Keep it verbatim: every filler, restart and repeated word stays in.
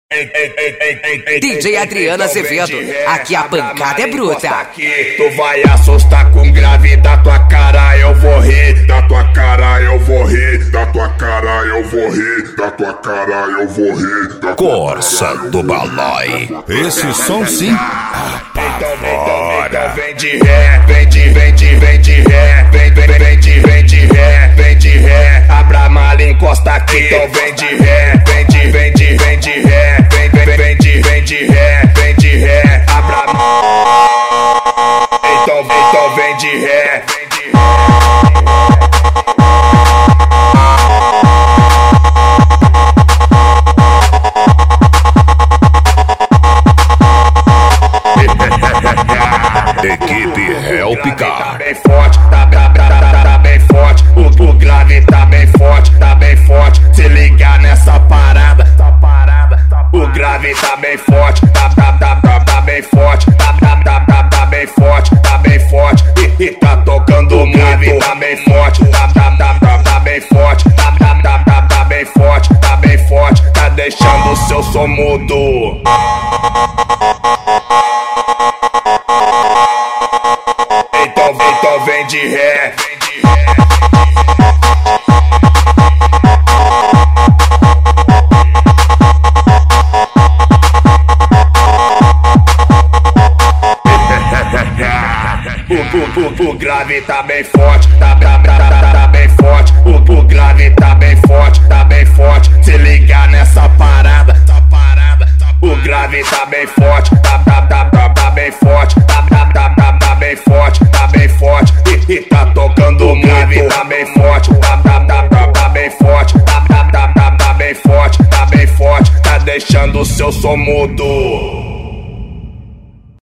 D J Adriano Azevedo, aqui a pancada é bruta. Tu vai assustar com grave da tua cara, eu vou rir. Da tua cara eu vou rir, da tua cara eu vou rir, da tua cara eu vou rir. Corsa do Balói. Esse som sim. Então vem, então, então vem de ré, vem de, vem de, vem de ré, vem, vem, vem de, vem de ré, vem de ré. Abra a mala, encosta aqui. Então vem de ré, vem de, vem de, vem de ré, vem, vem, vem de, vem de ré, vem de ré. Abra a mala. Então, então vem de ré, vem de ré. Equipe Helpicar. Tá bem forte, tá, tá, tá, tá, tá bem forte. O, o grave tá bem forte, tá bem forte. Se ligar nessa parada, tá parada. O grave tá bem forte, tá, tá, tá, tá, tá bem forte. Tá, tá, tá, tá, tá bem forte, tá bem forte. E, e tá tocando o grave, tá bem forte. Tá, tá, tá, tá, tá bem forte. Tá, tá, tá, tá, tá bem forte, tá bem forte. Tá deixando o seu som mudo. Então, então vem de ré, vem de ré. O, o, o, o grave tá bem forte, tá, tá, tá, tá, tá bem forte. O, o grave tá bem forte, tá bem forte. Se ligar nessa parada, tá parada. O grave tá bem forte, tá, tá, tá, tá, tá bem forte. Tá, tá, tá, tá, tá bem forte, tá bem forte. E, e tá tocando o grave, tá bem forte. Tá, tá, tá, tá, tá bem forte. Tá, tá, tá, tá, tá bem forte, tá bem forte. Tá deixando o seu som mudo.